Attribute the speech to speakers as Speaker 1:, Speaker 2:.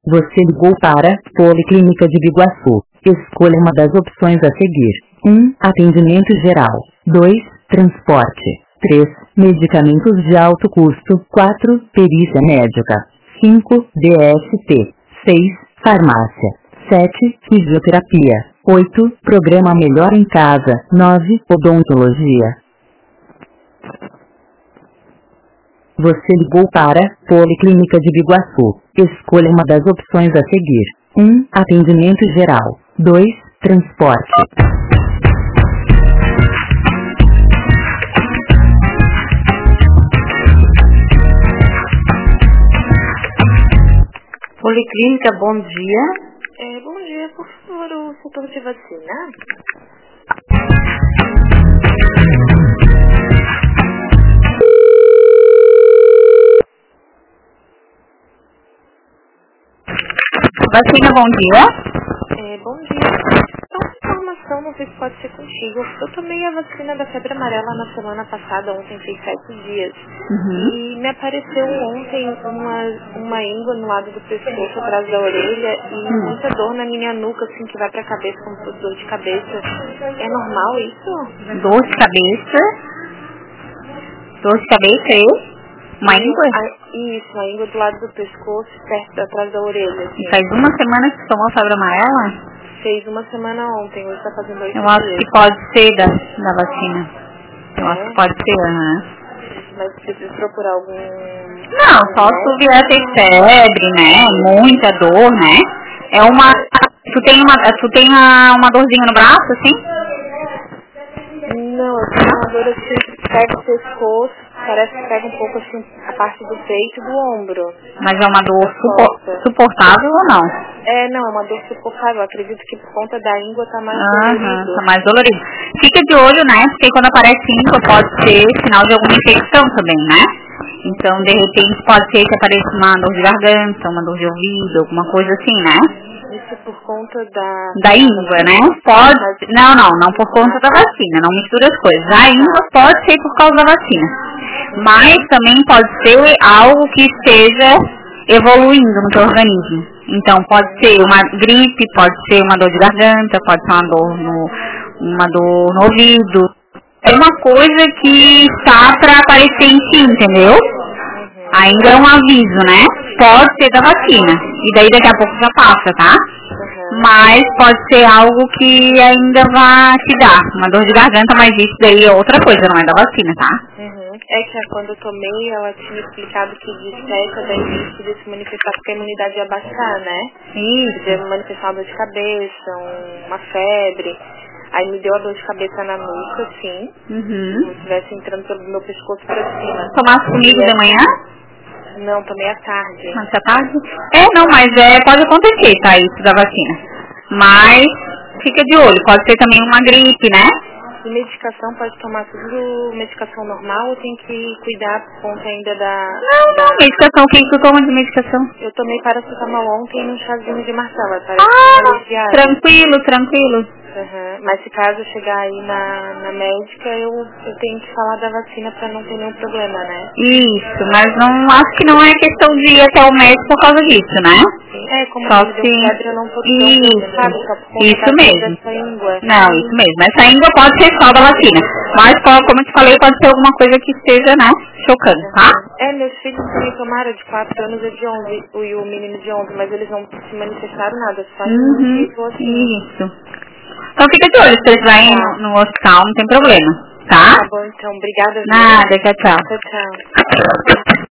Speaker 1: Você ligou para Policlínica de Biguaçu. Escolha uma das opções a seguir. 1. Atendimento geral. 2. Transporte. 3. Medicamentos de alto custo. 4. Perícia médica. 5. DST. 6. Farmácia. 7. Fisioterapia. 8. Programa Melhor em Casa. 9. Odontologia. Você ligou para Policlínica de Biguaçu. Escolha uma das opções a seguir. 1. Atendimento geral. 2. Transporte. Policlínica, bom dia.
Speaker 2: Bom dia, por favor, o setor de vacina.
Speaker 1: Vacina, bom dia.
Speaker 2: Bom dia. Uma informação, não sei se pode ser contigo. Eu tomei a vacina da febre amarela na semana passada, ontem fez 7 dias. E me apareceu ontem uma íngua no lado do pescoço, atrás da orelha, e muita dor na minha nuca, assim, que vai pra cabeça, como se fosse dor de cabeça. É normal isso?
Speaker 1: Dor de cabeça? Dor de cabeça, é? Uma íngua?
Speaker 2: Isso, a íngua do lado do pescoço, perto atrás da orelha. Assim.
Speaker 1: Faz uma semana que você tomou febre amarela?
Speaker 2: Fez uma semana ontem, hoje tá fazendo 8 dias.
Speaker 1: Eu acho que pode ser da vacina. Eu acho que pode ser,
Speaker 2: Mas precisa procurar algum...
Speaker 1: Não, só se tu vier ter febre, né? Muita dor, né? É uma... Tu tem uma dorzinha no braço, assim?
Speaker 2: Não, eu tenho uma dor assim que pega o pescoço, parece que pega um pouco assim a parte do peito e do ombro.
Speaker 1: Mas é uma dor suportável ou não?
Speaker 2: Não, é uma dor suportável. Eu acredito que por conta da íngua tá mais dolorido.
Speaker 1: Tá mais dolorido. Fica de olho, né? Porque quando aparece íngua pode ser sinal de alguma infecção também, né? Então, de repente, pode ser que apareça uma dor de garganta, uma dor de ouvido, alguma coisa assim, né?
Speaker 2: Isso por conta
Speaker 1: da íngua, né? Pode... Não por conta da vacina, não mistura as coisas. A íngua pode ser por causa da vacina, mas também pode ser algo que esteja evoluindo no teu organismo. Então, pode ser uma gripe, pode ser uma dor de garganta, pode ser uma dor no ouvido. É uma coisa que está para aparecer em ti, entendeu? Ainda é um aviso, né? Pode ser da vacina. E daí daqui a pouco já passa, tá? Mas pode ser algo que ainda vai te dar. Uma dor de garganta, mas isso daí é outra coisa, não é da vacina, tá?
Speaker 2: É que quando eu tomei, ela tinha explicado que de 7 a 10 dias podia se manifestar porque a imunidade ia baixar, né? Podia manifestar uma dor de cabeça, uma febre. Aí me deu a dor de cabeça na nuca, assim. Como se estivesse entrando pelo meu pescoço pra cima.
Speaker 1: Tomasse comigo de manhã?
Speaker 2: Não, tomei à tarde.
Speaker 1: Mas à tarde? Mas pode acontecer, tá? Isso da vacina. Mas fica de olho, pode ser também uma gripe, né?
Speaker 2: E medicação, pode tomar tudo medicação normal ou tem que cuidar por conta ainda da...
Speaker 1: Não, medicação, o que tu toma de medicação?
Speaker 2: Eu tomei paracetamol ontem num chazinho de Marcela,
Speaker 1: Tranquilo.
Speaker 2: Mas se caso chegar aí na médica, eu tenho que falar da vacina pra não ter nenhum problema, né?
Speaker 1: Isso, mas acho que não é questão de ir até o médico por causa disso, né?
Speaker 2: Como só me deu febre, eu não posso ter um problema, sabe? Só por conta
Speaker 1: isso mesmo.
Speaker 2: dessa íngua.
Speaker 1: Não, isso mesmo. Essa íngua pode ser só da vacina. Mas, como eu te falei, pode ser alguma coisa que esteja, né, chocando, tá?
Speaker 2: Meus filhos também tomaram de 4 anos e de 11, e o menino de 11, mas eles não se manifestaram nada, só assim.
Speaker 1: Isso. Então fica de olho, se eles vai no hospital, não tem problema, tá?
Speaker 2: Tá bom, então. Obrigada.
Speaker 1: Nada, tchau.
Speaker 2: Tchau.